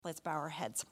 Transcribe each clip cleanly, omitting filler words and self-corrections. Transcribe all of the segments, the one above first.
Let's bow our heads.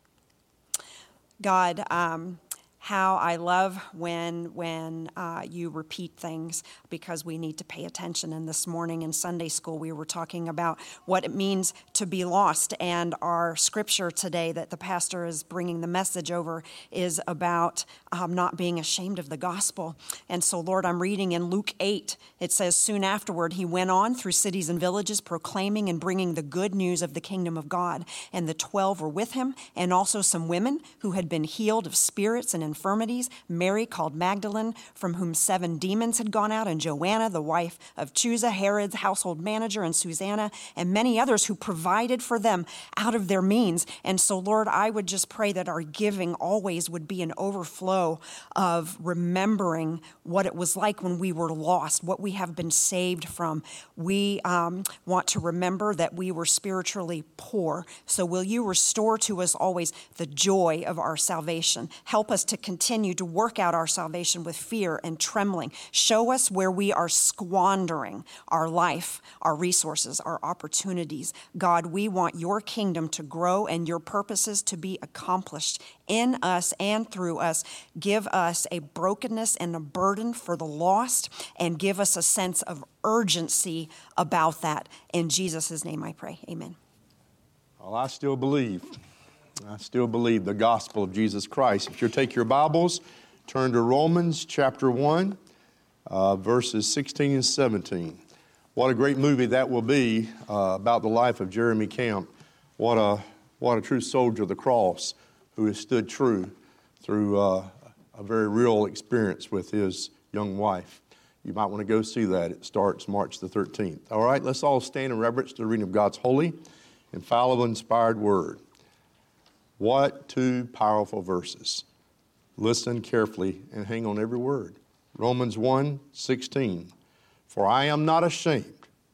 God, how I love when you repeat things, because we need to pay attention. And this morning in Sunday school, we were talking about what it means to be lost. And our scripture today that the pastor is bringing the message over is about not being ashamed of the gospel. And so, Lord, I'm reading in Luke 8. It says, soon afterward, he went on through cities and villages, proclaiming and bringing the good news of the kingdom of God. And the 12 were with him, and also some women who had been healed of spirits and infirmities, Mary called Magdalene, from whom 7 demons had gone out, and Joanna, the wife of Chuza, Herod's household manager, and Susanna, and many others who provided for them out of their means. And so, Lord, I would just pray that our giving always would be an overflow of remembering what it was like when we were lost, what we have been saved from. We want to remember that we were spiritually poor. So will you restore to us always the joy of our salvation? Help us to continue to work out our salvation with fear and trembling. Show us where we are squandering our life, our resources, our opportunities. God, we want your kingdom to grow and your purposes to be accomplished in us and through us. Give us a brokenness and a burden for the lost, and give us a sense of urgency about that. In Jesus' name I pray. Amen. Well, I still believe the gospel of Jesus Christ. If you'll take your Bibles, turn to Romans chapter 1, verses 16 and 17. What a great movie that will be about the life of Jeremy Camp. What a true soldier of the cross who has stood true through a very real experience with his young wife. You might want to go see that. It starts March the 13th. All right, let's all stand in reverence to the reading of God's holy, infallible, inspired word. What 2 powerful verses. Listen carefully and hang on every word. Romans 1:16. For I am not ashamed.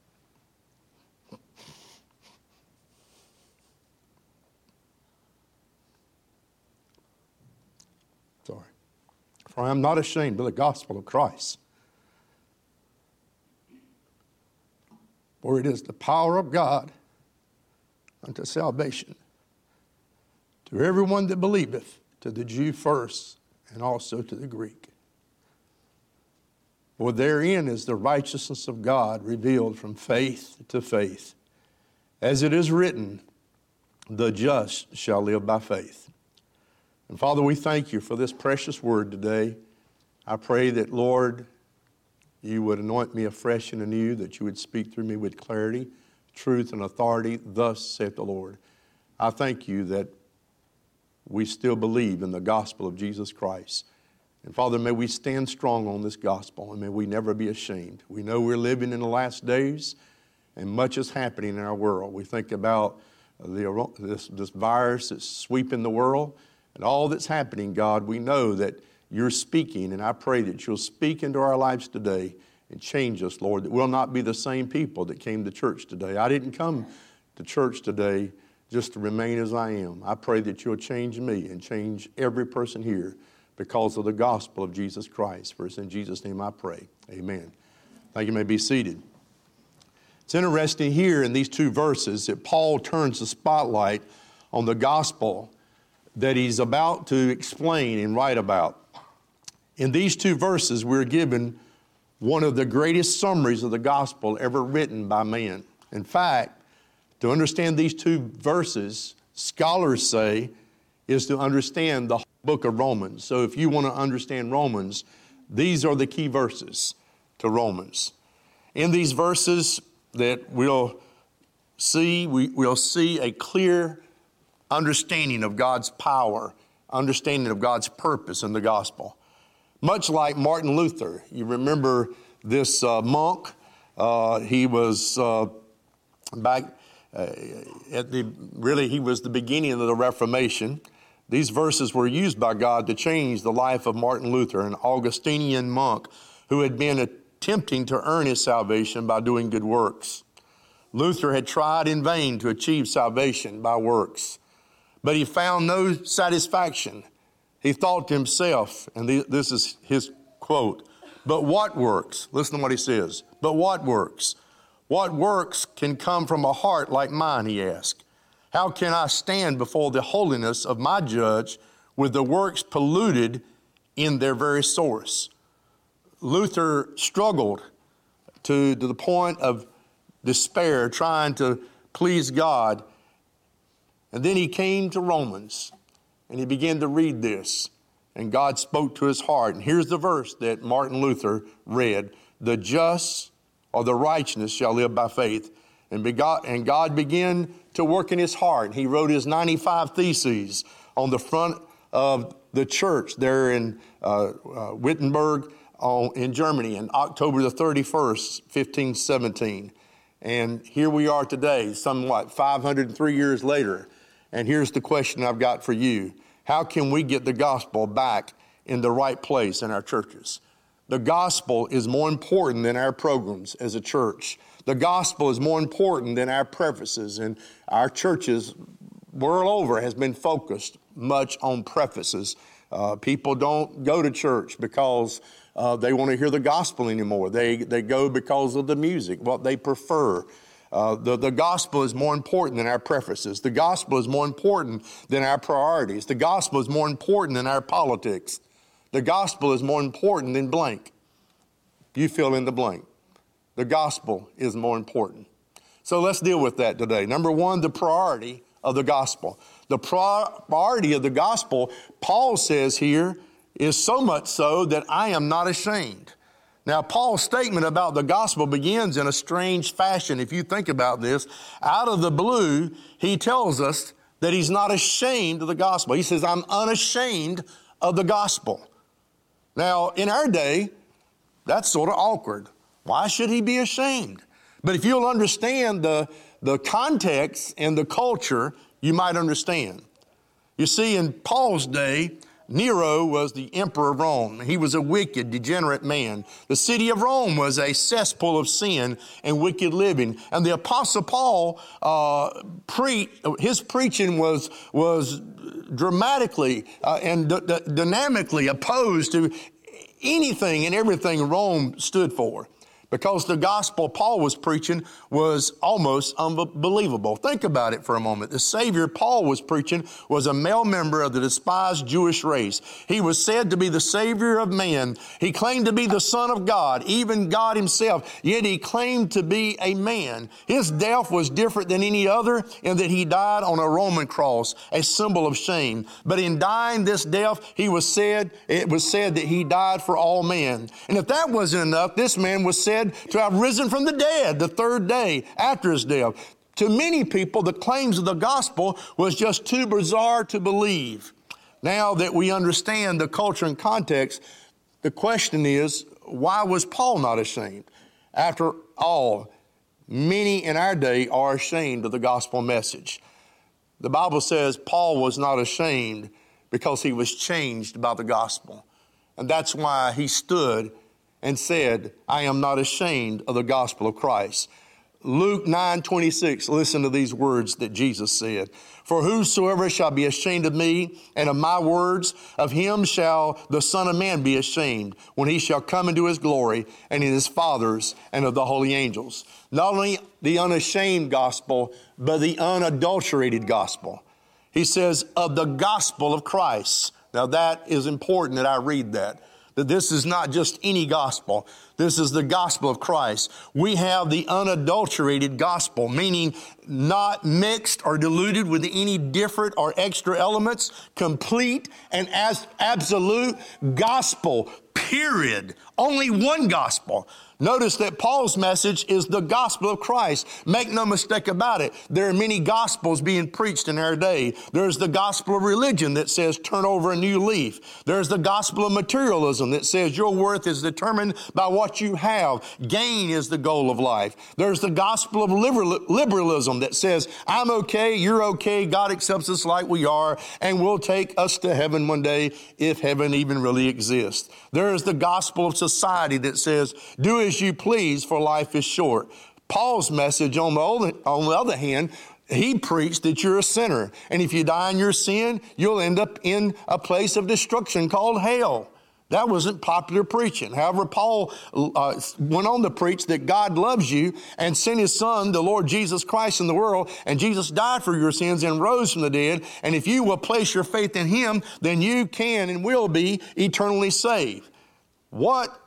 For I am not ashamed of the gospel of Christ. For it is the power of God unto salvation to everyone that believeth, to the Jew first, and also to the Greek. For therein is the righteousness of God revealed from faith to faith. As it is written, the just shall live by faith. And Father, we thank you for this precious word today. I pray that, Lord, you would anoint me afresh and anew, that you would speak through me with clarity, truth, and authority. Thus saith the Lord. I thank you that we still believe in the gospel of Jesus Christ. And Father, may we stand strong on this gospel, and may we never be ashamed. We know we're living in the last days, and much is happening in our world. We think about this virus that's sweeping the world, and all that's happening, God, we know that you're speaking, and I pray that you'll speak into our lives today and change us, Lord, that we'll not be the same people that came to church today. I didn't come to church today just to remain as I am. I pray that you'll change me and change every person here because of the gospel of Jesus Christ. For it's in Jesus' name I pray. Amen. Thank you. You may be seated. It's interesting here in these 2 verses that Paul turns the spotlight on the gospel that he's about to explain and write about. In these 2 verses, we're given one of the greatest summaries of the gospel ever written by man. In fact, to understand these 2 verses, scholars say, is to understand the whole book of Romans. So if you want to understand Romans, these are the key verses to Romans. In these verses that we'll see a clear understanding of God's power, understanding of God's purpose in the gospel. Much like Martin Luther. You remember this monk. He was back he was the beginning of the Reformation. These verses were used by God to change the life of Martin Luther, an Augustinian monk who had been attempting to earn his salvation by doing good works. Luther had tried in vain to achieve salvation by works, but he found no satisfaction. He thought to himself, and this is his quote, "But what works?" Listen to what he says. "But what works? What works can come from a heart like mine," he asked. How can I stand before the holiness of my judge with the works polluted in their very source? Luther struggled to the point of despair, trying to please God. And then he came to Romans, and he began to read this, and God spoke to his heart. And here's the verse that Martin Luther read: "The just or the righteous shall live by faith." And God began to work in his heart. He wrote his 95 Theses on the front of the church there in Wittenberg in Germany in October the 31st, 1517. And here we are today, 503 years later. And here's the question I've got for you. How can we get the gospel back in the right place in our churches? The gospel is more important than our programs as a church. The gospel is more important than our prefaces, and our churches world over has been focused much on prefaces. People don't go to church because they want to hear the gospel anymore. They go because of the music, what they prefer. The gospel is more important than our prefaces. The gospel is more important than our priorities. The gospel is more important than our politics. The gospel is more important than blank. You fill in the blank. The gospel is more important. So let's deal with that today. Number one, the priority of the gospel. The priority of the gospel, Paul says here, is so much so that I am not ashamed. Now, Paul's statement about the gospel begins in a strange fashion. If you think about this, out of the blue, he tells us that he's not ashamed of the gospel. He says, I'm unashamed of the gospel. Now, in our day, that's sort of awkward. Why should he be ashamed? But if you'll understand the context and the culture, you might understand. You see, in Paul's day, Nero was the emperor of Rome. He was a wicked, degenerate man. The city of Rome was a cesspool of sin and wicked living. And the Apostle Paul, his preaching was dramatically and dynamically opposed to anything and everything Rome stood for. Because the gospel Paul was preaching was almost unbelievable. Think about it for a moment. The Savior Paul was preaching was a male member of the despised Jewish race. He was said to be the Savior of man. He claimed to be the Son of God, even God himself, yet he claimed to be a man. His death was different than any other in that he died on a Roman cross, a symbol of shame. But in dying this death, it was said that he died for all men. And if that wasn't enough, this man was said to have risen from the dead the third day after his death. To many people, the claims of the gospel was just too bizarre to believe. Now that we understand the culture and context, the question is, why was Paul not ashamed? After all, many in our day are ashamed of the gospel message. The Bible says Paul was not ashamed because he was changed by the gospel. And that's why he stood and said, I am not ashamed of the gospel of Christ. Luke 9:26, listen to these words that Jesus said. For whosoever shall be ashamed of me and of my words, of him shall the Son of Man be ashamed when he shall come into his glory and in his Father's and of the holy angels. Not only the unashamed gospel, but the unadulterated gospel. He says, of the gospel of Christ. Now that is important that I read that this is not just any gospel. This is the gospel of Christ. We have the unadulterated gospel, meaning not mixed or diluted with any different or extra elements, complete and as absolute gospel, period. Only one gospel. Notice that Paul's message is the gospel of Christ. Make no mistake about it. There are many gospels being preached in our day. There's the gospel of religion that says turn over a new leaf. There's the gospel of materialism that says your worth is determined by what you have. Gain is the goal of life. There's the gospel of liberalism that says I'm okay, you're okay, God accepts us like we are, and will take us to heaven one day if heaven even really exists. There is the gospel of society that says do as you please, for life is short. Paul's message, on the other hand, he preached that you're a sinner. And if you die in your sin, you'll end up in a place of destruction called hell. That wasn't popular preaching. However, Paul went on to preach that God loves you and sent his son, the Lord Jesus Christ, in the world, and Jesus died for your sins and rose from the dead. And if you will place your faith in him, then you can and will be eternally saved. What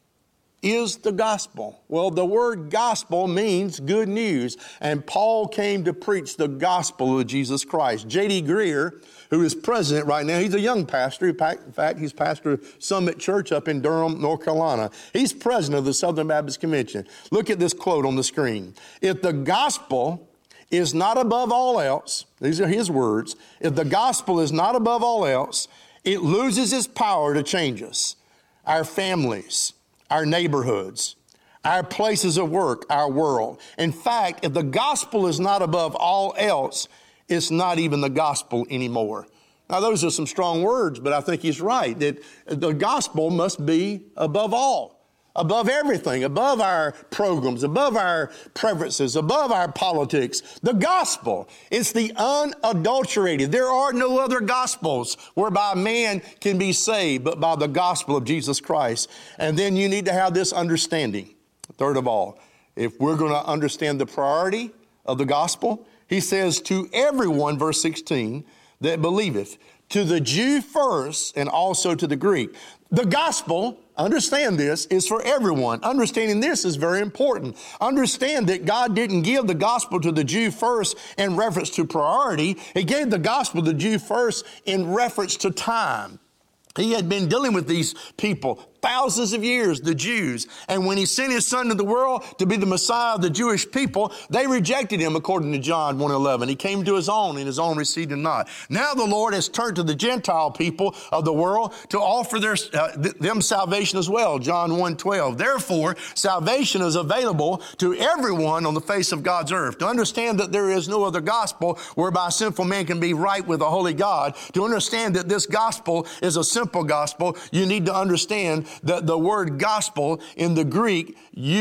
is the gospel? Well, the word gospel means good news, and Paul came to preach the gospel of Jesus Christ. J.D. Greear, who is president right now, he's a young pastor. In fact, he's pastor of Summit Church up in Durham, North Carolina. He's president of the Southern Baptist Convention. Look at this quote on the screen. If the gospel is not above all else, these are his words, if the gospel is not above all else, it loses its power to change us, our families, our neighborhoods, our places of work, our world. In fact, if the gospel is not above all else, it's not even the gospel anymore. Now, those are some strong words, but I think he's right, that the gospel must be above all, above everything, above our programs, above our preferences, above our politics. The gospel, it's the unadulterated. There are no other gospels whereby man can be saved but by the gospel of Jesus Christ. And then you need to have this understanding. Third of all, if we're going to understand the priority of the gospel, he says, to everyone, verse 16, that believeth, to the Jew first and also to the Greek. The gospel, understand this, is for everyone. Understanding this is very important. Understand that God didn't give the gospel to the Jew first in reference to priority. He gave the gospel to the Jew first in reference to time. He had been dealing with these people thousands of years, the Jews. And when he sent his son to the world to be the Messiah of the Jewish people, they rejected him according to John 1:11. He came to his own and his own received him not. Now the Lord has turned to the Gentile people of the world to offer them salvation as well, John 1:12. Therefore, salvation is available to everyone on the face of God's earth. To understand that there is no other gospel whereby sinful man can be right with a holy God, to understand that this gospel is a simple gospel, you need to understand that the word gospel in the Greek,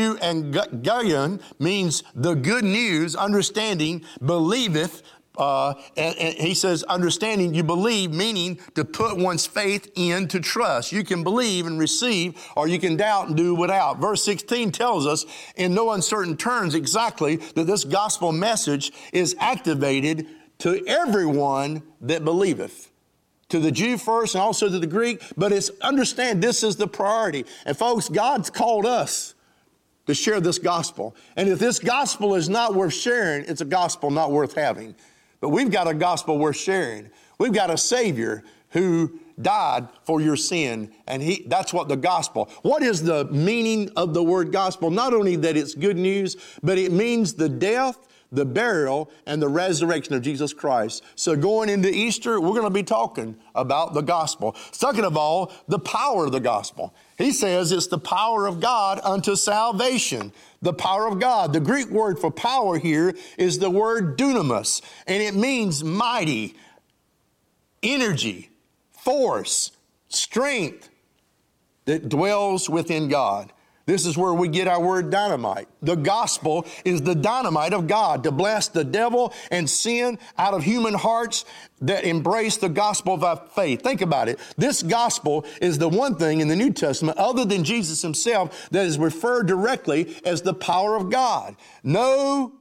euangelion, means the good news, understanding, believeth, and he says, understanding, you believe, meaning to put one's faith in, to trust. You can believe and receive, or you can doubt and do without. Verse 16 tells us in no uncertain terms exactly that this gospel message is activated to everyone that believeth. To the Jew first and also to the Greek, but it's understand this is the priority. And folks, God's called us to share this gospel. And if this gospel is not worth sharing, it's a gospel not worth having. But we've got a gospel worth sharing. We've got a Savior who died for your sin, and that's what the gospel. What is the meaning of the word gospel? Not only that it's good news, but it means the death, the burial, and the resurrection of Jesus Christ. So going into Easter, we're going to be talking about the gospel. Second of all, the power of the gospel. He says it's the power of God unto salvation. The power of God. The Greek word for power here is the word dunamis, and it means mighty, energy, force, strength that dwells within God. This is where we get our word dynamite. The gospel is the dynamite of God to blast the devil and sin out of human hearts that embrace the gospel of our faith. Think about it. This gospel is the one thing in the New Testament, other than Jesus himself, that is referred directly as the power of God. Not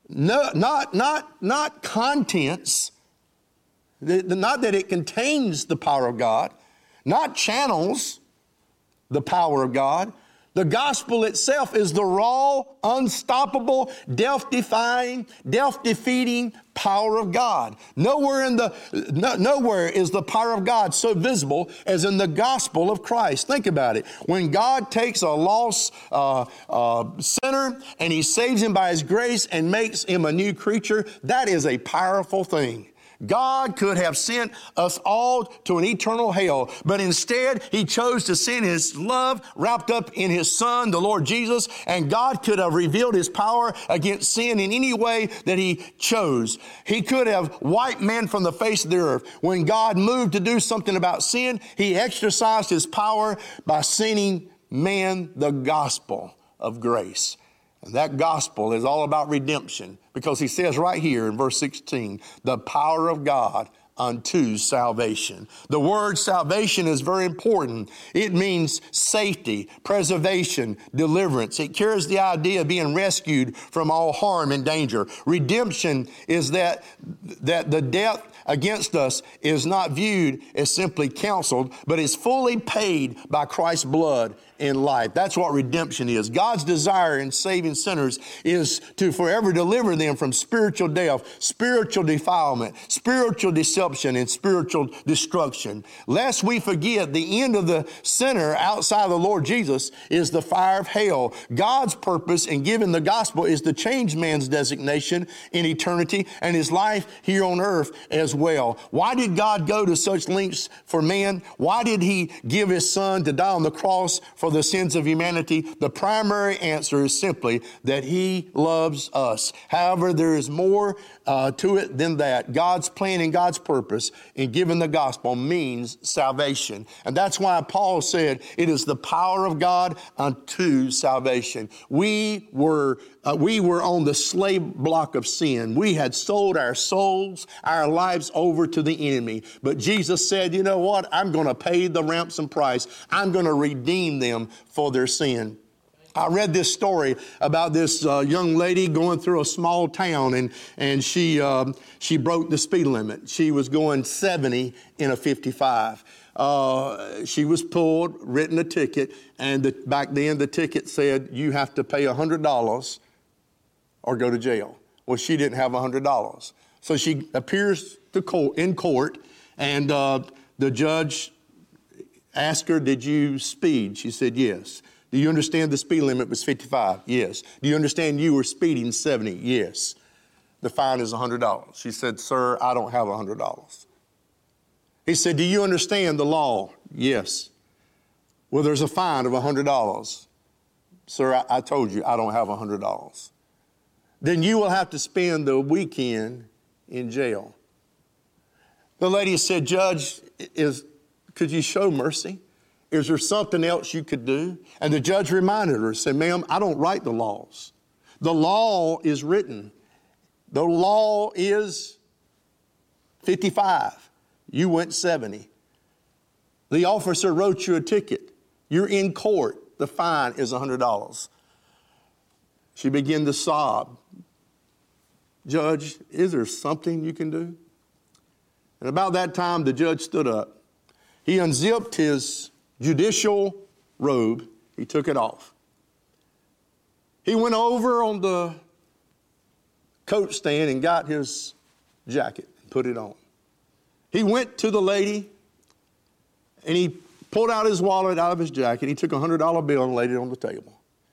contents, not that it contains the power of God, not channels the power of God. The gospel itself is the raw, unstoppable, death-defying, death-defeating power of God. Nowhere is the power of God so visible as in the gospel of Christ. Think about it. When God takes a lost sinner and he saves him by his grace and makes him a new creature, that is a powerful thing. God could have sent us all to an eternal hell, but instead he chose to send his love wrapped up in his son, the Lord Jesus, and God could have revealed his power against sin in any way that he chose. He could have wiped man from the face of the earth. When God moved to do something about sin, he exercised his power by sending man the gospel of grace. And that gospel is all about redemption, because he says right here in verse 16, the power of God unto salvation. The word salvation is very important. It means safety, preservation, deliverance. It carries the idea of being rescued from all harm and danger. Redemption is that the debt against us is not viewed as simply counseled, but is fully paid by Christ's blood in life. That's what redemption is. God's desire in saving sinners is to forever deliver them from spiritual death, spiritual defilement, spiritual deception, and spiritual destruction. Lest we forget, the end of the sinner outside of the Lord Jesus is the fire of hell. God's purpose in giving the gospel is to change man's designation in eternity and his life here on earth as well. Why did God go to such lengths for man? Why did he give his son to die on the cross for the sins of humanity? The primary answer is simply that he loves us. However, there is more to it than that. God's plan and God's purpose in giving the gospel means salvation. And that's why Paul said it is the power of God unto salvation. We were on the slave block of sin. We had sold our souls, our lives over to the enemy. But Jesus said, you know what? I'm going to pay the ransom price. I'm going to redeem them for their sin. I read this story about this young lady going through a small town, and she broke the speed limit. She was going 70 in a 55. She was pulled, written a ticket, and back then the ticket said you have to pay $100 or go to jail. Well, she didn't have $100. So she appears in court, and the judge asked her, did you speed? She said, yes. Do you understand the speed limit was 55? Yes. Do you understand you were speeding 70? Yes. The fine is $100. She said, sir, I don't have $100. He said, do you understand the law? Yes. Well, there's a fine of $100. Sir, I told you I don't have $100. Then you will have to spend the weekend in jail. The lady said, Judge, could you show mercy? Is there something else you could do? And the judge reminded her, said, ma'am, I don't write the laws. The law is written. The law is 55. You went 70. The officer wrote you a ticket. You're in court. The fine is $100. She began to sob. Judge, is there something you can do? And about that time, the judge stood up. He unzipped his judicial robe. He took it off. He went over on the coat stand and got his jacket and put it on. He went to the lady and he pulled out his wallet out of his jacket. He took a $100 bill and laid it on the table.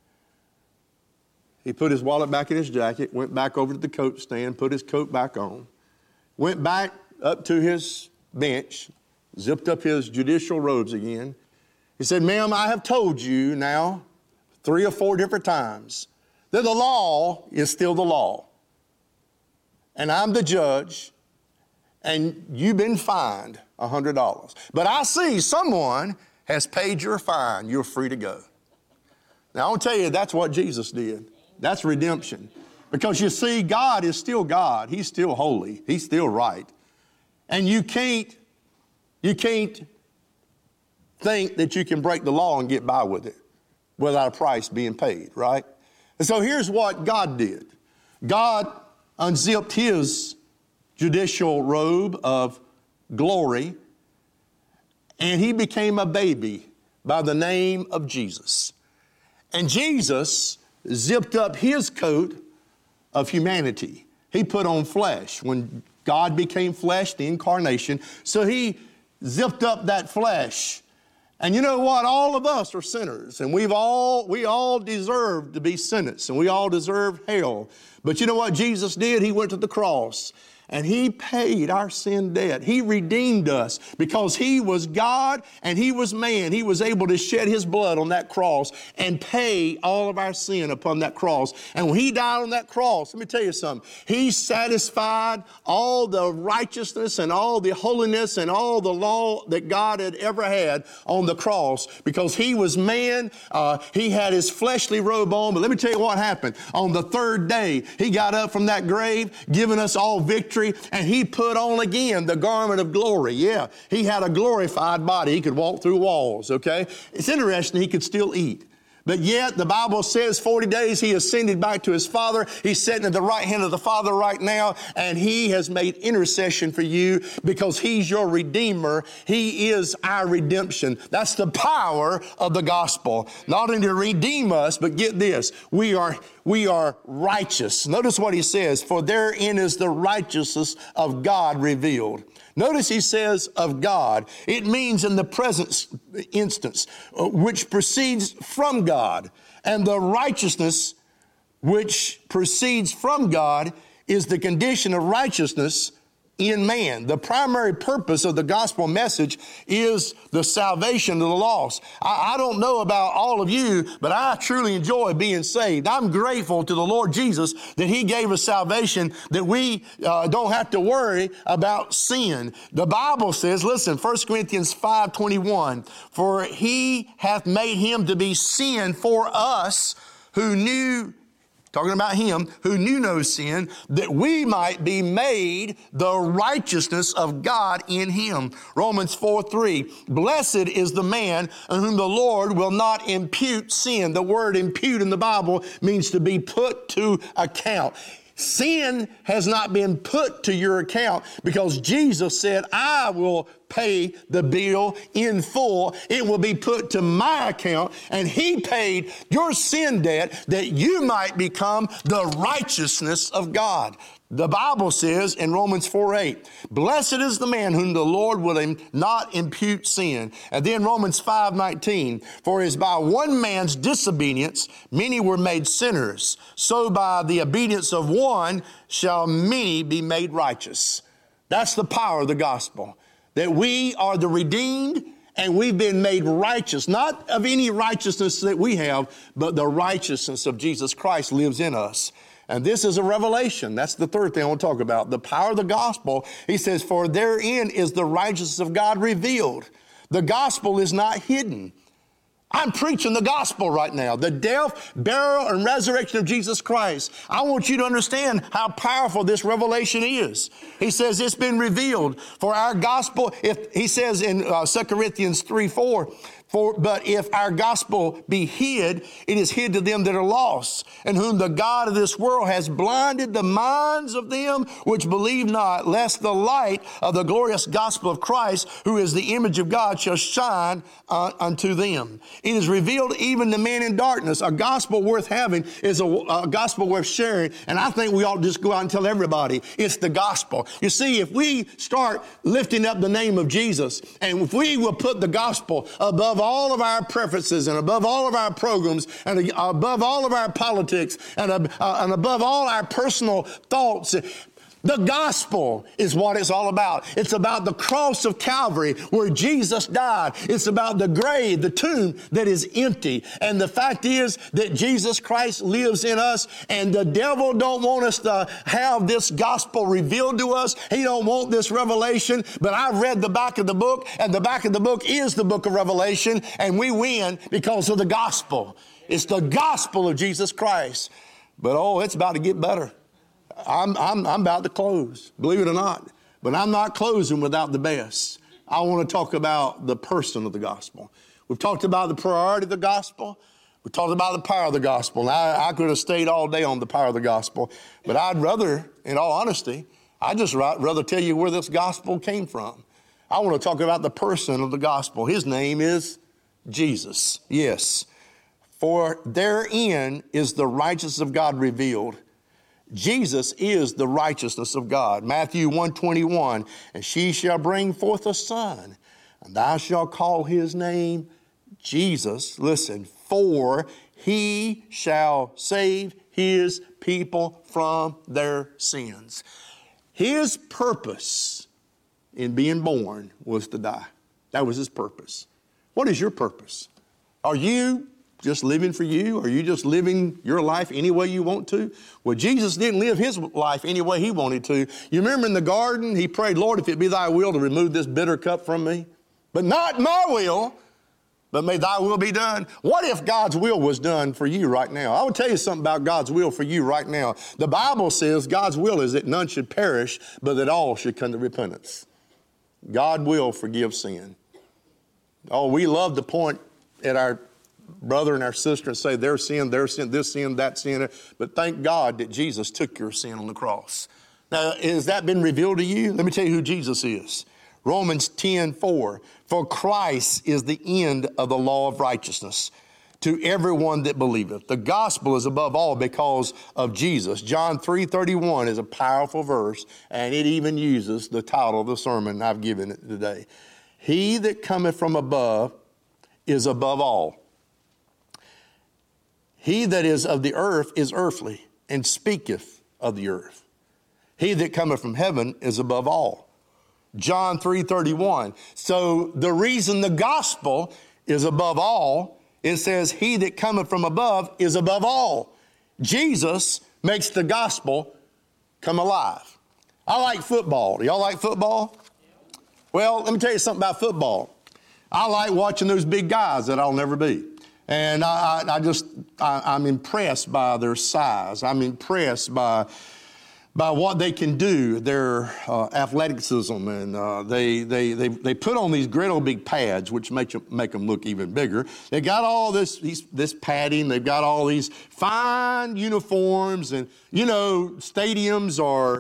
He put his wallet back in his jacket, went back over to the coat stand, put his coat back on, went back up to his bench, zipped up his judicial robes again. He said, ma'am, I have told you now 3 or 4 different times that the law is still the law. And I'm the judge, and you've been fined $100. But I see someone has paid your fine. You're free to go. Now, I'll tell you, that's what Jesus did. That's redemption. Because you see, God is still God. He's still holy. He's still right. And you can't think that you can break the law and get by with it without a price being paid, right? And so here's what God did. God unzipped his judicial robe of glory, and he became a baby by the name of Jesus. And Jesus zipped up his coat of humanity. He put on flesh. When God became flesh, the incarnation, so he zipped up that flesh. And you know what? All of us are sinners, and we all deserve to be sentenced, and we all deserve hell. But you know what Jesus did? He went to the cross, and he paid our sin debt. He redeemed us because he was God and he was man. He was able to shed his blood on that cross and pay all of our sin upon that cross. And when he died on that cross, let me tell you something. He satisfied all the righteousness and all the holiness and all the law that God had ever had on the cross because he was man. He had his fleshly robe on. But let me tell you what happened. On the third day, he got up from that grave, giving us all victory victory, and he put on again the garment of glory. Yeah, he had a glorified body. He could walk through walls, okay? It's interesting, he could still eat. But yet, the Bible says 40 days he ascended back to his Father. He's sitting at the right hand of the Father right now, and he has made intercession for you because he's your Redeemer. He is our redemption. That's the power of the gospel. Not only to redeem us, but get this, we are righteous. Notice what he says, for therein is the righteousness of God revealed. Notice he says of God. It means in the present instance, which proceeds from God. And the righteousness which proceeds from God is the condition of righteousness in man. The primary purpose of the gospel message is the salvation of the lost. I don't know about all of you, but I truly enjoy being saved. I'm grateful to the Lord Jesus that he gave us salvation, that we don't have to worry about sin. The Bible says, listen, 1 Corinthians 5:21, for he hath made him to be sin for us who knew, talking about him who knew no sin, that we might be made the righteousness of God in him. Romans 4:3, blessed is the man on whom the Lord will not impute sin. The word impute in the Bible means to be put to account. Sin has not been put to your account because Jesus said, I will pay the bill in full. It will be put to my account, and he paid your sin debt that you might become the righteousness of God. The Bible says in Romans 4:8, blessed is the man whom the Lord will not impute sin. And then Romans 5:19, for as by one man's disobedience many were made sinners, so by the obedience of one shall many be made righteous. That's the power of the gospel, that we are the redeemed and we've been made righteous, not of any righteousness that we have, but the righteousness of Jesus Christ lives in us. And this is a revelation. That's the third thing I want to talk about. The power of the gospel. He says, for therein is the righteousness of God revealed. The gospel is not hidden. I'm preaching the gospel right now. The death, burial, and resurrection of Jesus Christ. I want you to understand how powerful this revelation is. He says it's been revealed. For our gospel, he says in 2 Corinthians 3:4, but if our gospel be hid, it is hid to them that are lost, and whom the God of this world has blinded the minds of them which believe not, lest the light of the glorious gospel of Christ, who is the image of God, shall shine unto them. It is revealed even to men in darkness. A gospel worth having is a gospel worth sharing, and I think we ought to just go out and tell everybody it's the gospel. You see, if we start lifting up the name of Jesus, and if we will put the gospel above all of our preferences and above all of our programs and above all of our politics and above all our personal thoughts, the gospel is what it's all about. It's about the cross of Calvary where Jesus died. It's about the grave, the tomb that is empty. And the fact is that Jesus Christ lives in us, and the devil don't want us to have this gospel revealed to us. He don't want this revelation. But I've read the back of the book, and the back of the book is the book of Revelation, and we win because of the gospel. It's the gospel of Jesus Christ. But it's about to get better. I'm about to close, believe it or not. But I'm not closing without the best. I want to talk about the person of the gospel. We've talked about the priority of the gospel. We talked about the power of the gospel. And I could have stayed all day on the power of the gospel. But I'd rather, in all honesty, I'd just rather tell you where this gospel came from. I want to talk about the person of the gospel. His name is Jesus. Yes. For therein is the righteousness of God revealed. Jesus is the righteousness of God. Matthew 1:21, and she shall bring forth a son, and thou shalt call his name Jesus. Listen, for he shall save his people from their sins. His purpose in being born was to die. That was his purpose. What is your purpose? Are you just living for you? Are you just living your life any way you want to? Well, Jesus didn't live his life any way he wanted to. You remember in the garden, he prayed, Lord, if it be thy will to remove this bitter cup from me. But not my will, but may thy will be done. What if God's will was done for you right now? I will tell you something about God's will for you right now. The Bible says God's will is that none should perish, but that all should come to repentance. God will forgive sin. Oh, we love to point at our brother and our sister and say their sin, this sin, that sin. But thank God that Jesus took your sin on the cross. Now, has that been revealed to you? Let me tell you who Jesus is. Romans 10:4. For Christ is the end of the law of righteousness to everyone that believeth. The gospel is above all because of Jesus. John 3:31 is a powerful verse, and it even uses the title of the sermon I've given it today. He that cometh from above is above all. He that is of the earth is earthly, and speaketh of the earth. He that cometh from heaven is above all. John 3:31. So the reason the gospel is above all, it says, he that cometh from above is above all. Jesus makes the gospel come alive. I like football. Do y'all like football? Well, let me tell you something about football. I like watching those big guys that I'll never be. And I'm impressed by their size. I'm impressed by what they can do, their athleticism, and they put on these great old big pads, which make them look even bigger. They got all this padding. They've got all these fine uniforms, and stadiums are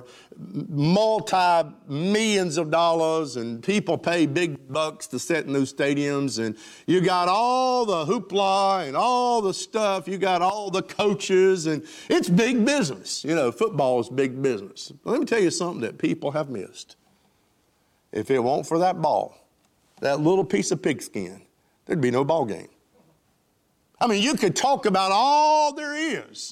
multi-millions of dollars, and people pay big bucks to sit in those stadiums, and you got all the hoopla and all the stuff. You got all the coaches, and it's big business. Football is big business. But let me tell you something that people have missed. If it weren't for that ball, that little piece of pigskin, there'd be no ball game. I mean, you could talk about all there is,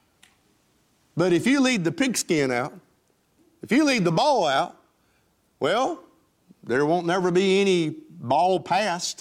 but if you leave the pigskin out, if you leave the ball out, well, there won't never be any ball passed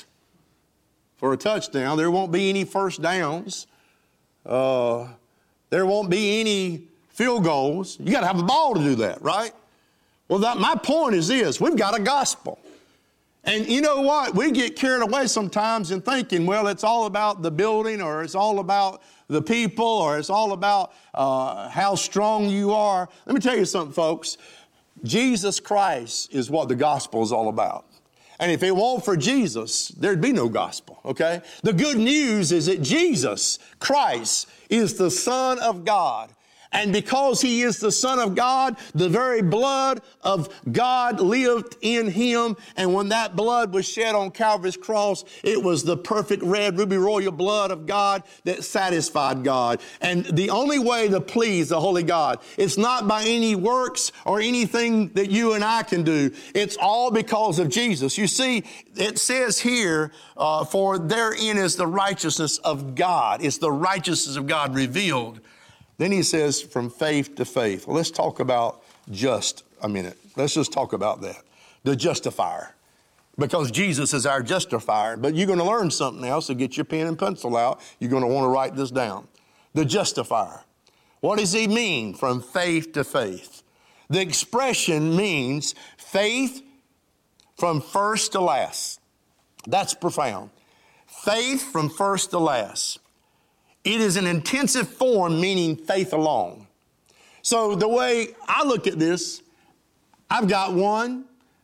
for a touchdown. There won't be any first downs. There won't be any field goals. You got to have a ball to do that, right? Well, my point is this. We've got a gospel. And you know what? We get carried away sometimes in thinking, well, it's all about the building, or it's all about the people, or it's all about how strong you are. Let me tell you something, folks. Jesus Christ is what the gospel is all about. And if it weren't for Jesus, there'd be no gospel, okay? The good news is that Jesus Christ is the Son of God. And because he is the Son of God, the very blood of God lived in him. And when that blood was shed on Calvary's cross, it was the perfect red ruby royal blood of God that satisfied God. And the only way to please the Holy God, it's not by any works or anything that you and I can do. It's all because of Jesus. You see, it says here, for therein is the righteousness of God. It's the righteousness of God revealed. Then he says, from faith to faith. Well, let's talk about just a minute. Let's just talk about that. The justifier. Because Jesus is our justifier. But you're going to learn something else, so get your pen and pencil out. You're going to want to write this down. The justifier. What does he mean, from faith to faith? The expression means faith from first to last. That's profound. Faith from first to last. It is an intensive form, meaning faith alone. So the way I look at this, I've got one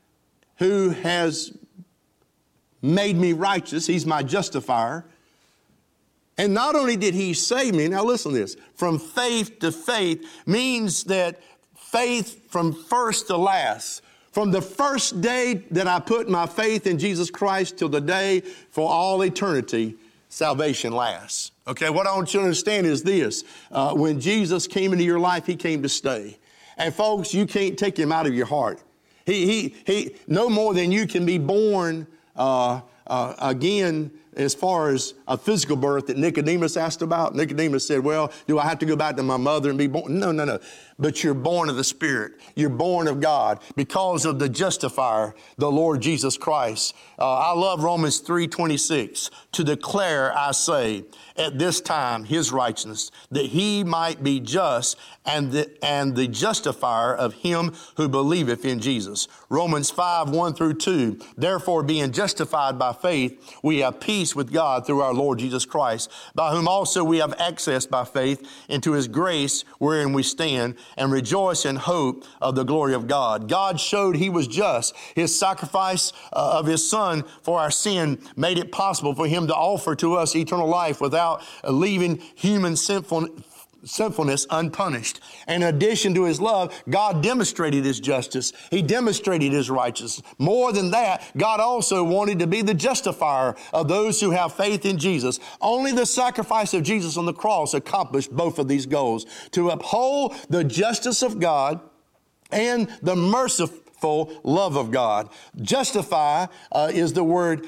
who has made me righteous. He's my justifier. And not only did he save me, now listen to this, from faith to faith means that faith from first to last. From the first day that I put my faith in Jesus Christ till the day for all eternity, salvation lasts. Okay, what I want you to understand is this. When Jesus came into your life, he came to stay. And folks, you can't take him out of your heart. He no more than you can be born again as far as a physical birth that Nicodemus asked about. Nicodemus said, well, do I have to go back to my mother and be born? No. But you're born of the Spirit. You're born of God because of the justifier, the Lord Jesus Christ. I love Romans 3:26. To declare, I say, at this time his righteousness, that he might be just and the justifier of him who believeth in Jesus. Romans 5:1-2. Therefore, being justified by faith, we have peace peace with God through our Lord Jesus Christ, by whom also we have access by faith into his grace wherein we stand, and rejoice in hope of the glory of God. God showed he was just. His sacrifice of his Son for our sin made it possible for him to offer to us eternal life without leaving human sinfulness unpunished. In addition to his love, God demonstrated his justice. He demonstrated his righteousness. More than that, God also wanted to be the justifier of those who have faith in Jesus. Only the sacrifice of Jesus on the cross accomplished both of these goals: to uphold the justice of God and the merciful love of God. Justify is the word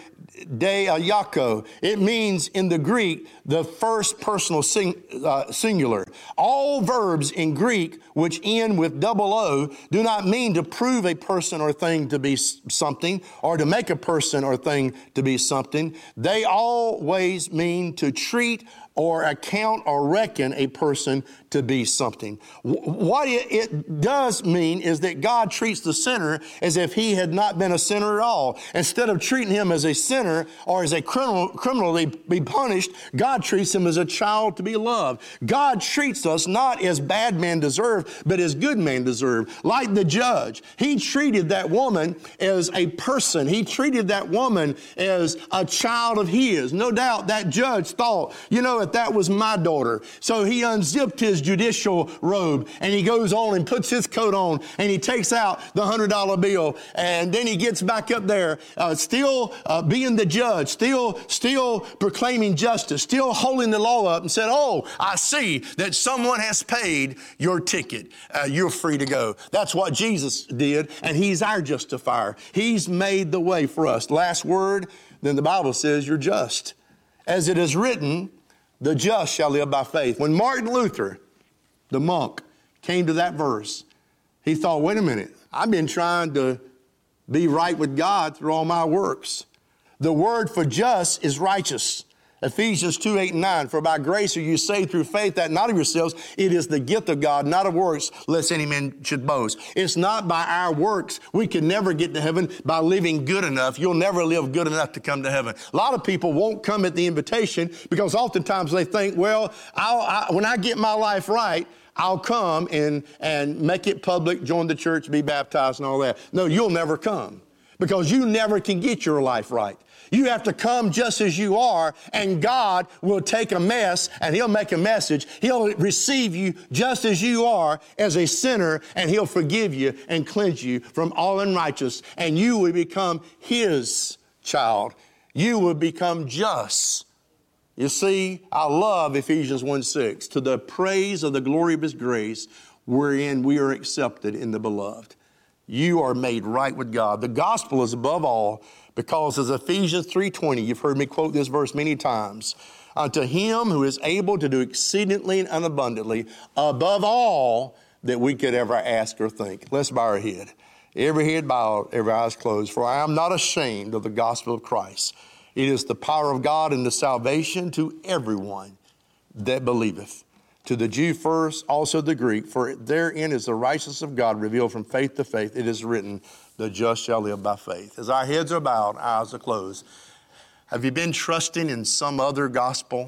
deiako. It means in the Greek the first personal singular. All verbs in Greek which end with double O do not mean to prove a person or thing to be something, or to make a person or thing to be something. They always mean to treat or account or reckon a person to be something. What it does mean is that God treats the sinner as if he had not been a sinner at all. Instead of treating him as a sinner or as a criminal to be punished, God treats him as a child to be loved. God treats us not as bad men deserve, but as good men deserve. Like the judge, he treated that woman as a person. He treated that woman as a child of his. No doubt that judge thought, that was my daughter. So he unzipped his judicial robe and he goes on and puts his coat on and he takes out the $100 bill, and then he gets back up there, still being the judge, still proclaiming justice, still holding the law up, and said, "Oh, I see that someone has paid your ticket. You're free to go." That's what Jesus did, and he's our justifier. He's made the way for us. Last word, then the Bible says you're just. As it is written, the just shall live by faith. When Martin Luther, the monk, came to that verse, he thought, wait a minute, I've been trying to be right with God through all my works. The word for just is righteous. Ephesians 2:8-9, for by grace are you saved through faith, that not of yourselves, it is the gift of God, not of works, lest any man should boast. It's not by our works. We can never get to heaven by living good enough. You'll never live good enough to come to heaven. A lot of people won't come at the invitation because oftentimes they think, well, when I get my life right, I'll come and make it public, join the church, be baptized and all that. No, you'll never come because you never can get your life right. You have to come just as you are, and God will take a mess and he'll make a message. He'll receive you just as you are as a sinner, and he'll forgive you and cleanse you from all unrighteousness, and you will become his child. You will become just. You see, I love Ephesians 1:6, to the praise of the glory of his grace, wherein we are accepted in the beloved. You are made right with God. The gospel is above all, because as Ephesians 3:20, you've heard me quote this verse many times, unto him who is able to do exceedingly and abundantly above all that we could ever ask or think. Let's bow our head. Every head bowed, every eyes closed. For I am not ashamed of the gospel of Christ. It is the power of God and the salvation to everyone that believeth. To the Jew first, also the Greek, for therein is the righteousness of God revealed from faith to faith. It is written, the just shall live by faith. As our heads are bowed, eyes are closed, have you been trusting in some other gospel?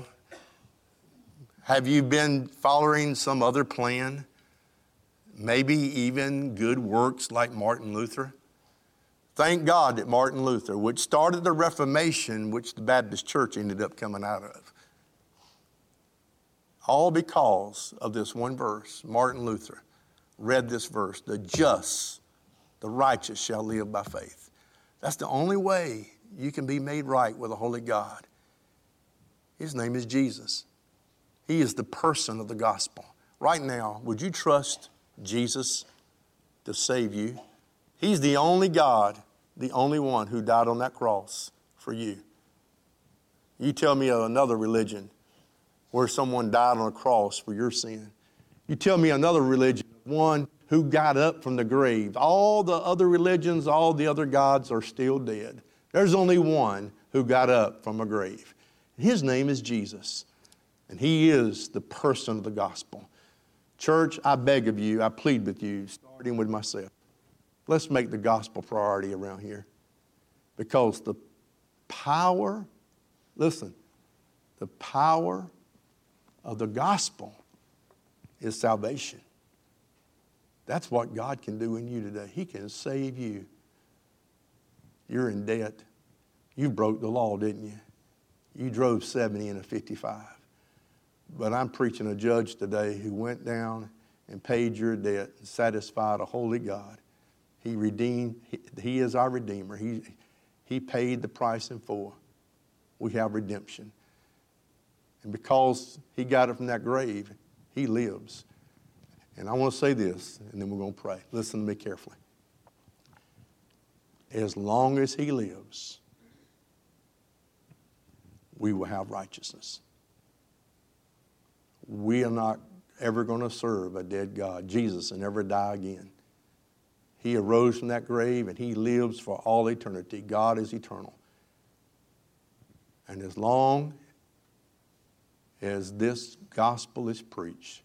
Have you been following some other plan? Maybe even good works like Martin Luther? Thank God that Martin Luther, which started the Reformation, which the Baptist Church ended up coming out of, all because of this one verse. Martin Luther read this verse, the just, the righteous shall live by faith. That's the only way you can be made right with a holy God. His name is Jesus. He is the person of the gospel. Right now, would you trust Jesus to save you? He's the only God, the only one who died on that cross for you. You tell me of another religion where someone died on a cross for your sin. You tell me another religion, one who got up from the grave. All the other religions, all the other gods are still dead. There's only one who got up from a grave. His name is Jesus, and he is the person of the gospel. Church, I beg of you, I plead with you, starting with myself, let's make the gospel priority around here, because the power Listen, the power of the gospel is salvation. That's what God can do in you today. He can save you. You're in debt. You broke the law, didn't you? You drove 70 in a 55. But I'm preaching a judge today who went down and paid your debt and satisfied a holy God. He redeemed. He is our Redeemer. He paid the price in full. We have redemption. And because He got it from that grave, He lives. And I want to say this, and then we're going to pray. Listen to me carefully. As long as He lives, we will have righteousness. We are not ever going to serve a dead God, Jesus, and never die again. He arose from that grave and He lives for all eternity. God is eternal. And as long as this gospel is preached,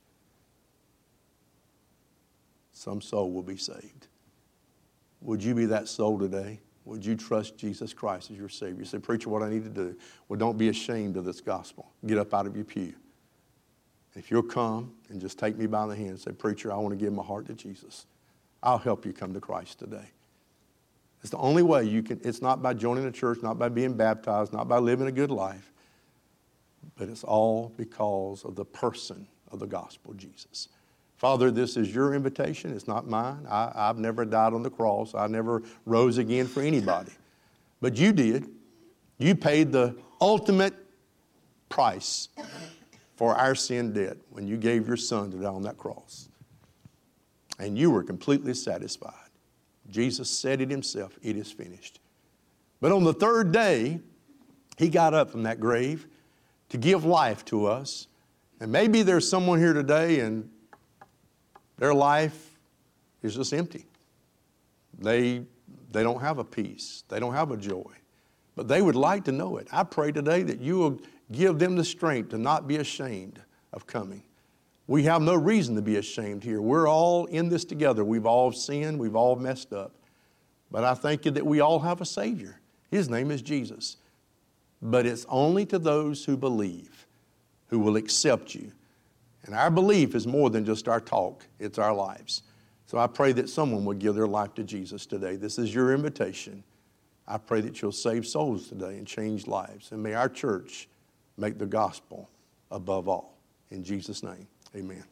some soul will be saved. Would you be that soul today? Would you trust Jesus Christ as your Savior? You say, preacher, what I need to do? Well, don't be ashamed of this gospel. Get up out of your pew. If you'll come and just take me by the hand and say, preacher, I want to give my heart to Jesus, I'll help you come to Christ today. It's the only way you can. It's not by joining a church, not by being baptized, not by living a good life, but it's all because of the person of the gospel, Jesus. Father, this is your invitation. It's not mine. I've never died on the cross. I never rose again for anybody. But you did. You paid the ultimate price for our sin debt when you gave your Son to die on that cross. And you were completely satisfied. Jesus said it Himself, it is finished. But on the third day, He got up from that grave to give life to us. And maybe there's someone here today and their life is just empty. They don't have a peace. They don't have a joy. But they would like to know it. I pray today that you will give them the strength to not be ashamed of coming. We have no reason to be ashamed here. We're all in this together. We've all sinned. We've all messed up. But I thank you that we all have a Savior. His name is Jesus. But it's only to those who believe, who will accept you. And our belief is more than just our talk. It's our lives. So I pray that someone will give their life to Jesus today. This is your invitation. I pray that you'll save souls today and change lives. And may our church make the gospel above all. In Jesus' name, amen.